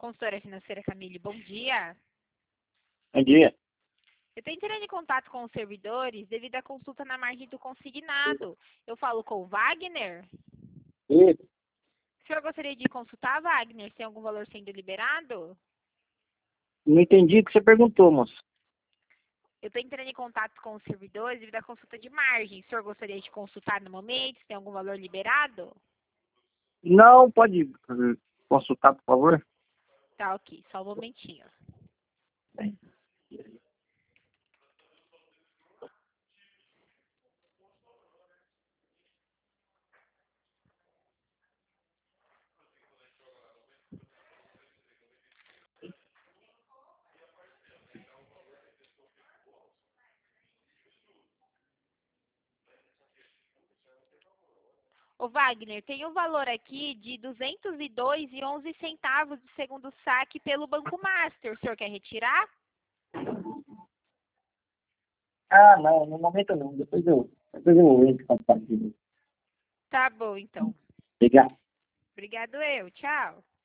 Consultora financeira Camille, bom dia. Bom dia. Eu estou entrando em contato com os servidores devido à consulta na margem do consignado. Eu falo com o Wagner. Isso. O senhor gostaria de consultar, Wagner, se tem algum valor sendo liberado? Não entendi o que você perguntou, moço. Eu estou entrando em contato com os servidores devido à consulta de margem. O senhor gostaria de consultar no momento se tem algum valor liberado? Não, pode consultar, por favor? Tá, ok. Só um momentinho. Bem. Ô, Wagner, tem um valor aqui de R$ 202,11 de segundo saque pelo Banco Master. O senhor quer retirar? Ah, não, no momento não. Depois eu entro em contato. Tá bom, então. Obrigado. Obrigado eu. Tchau.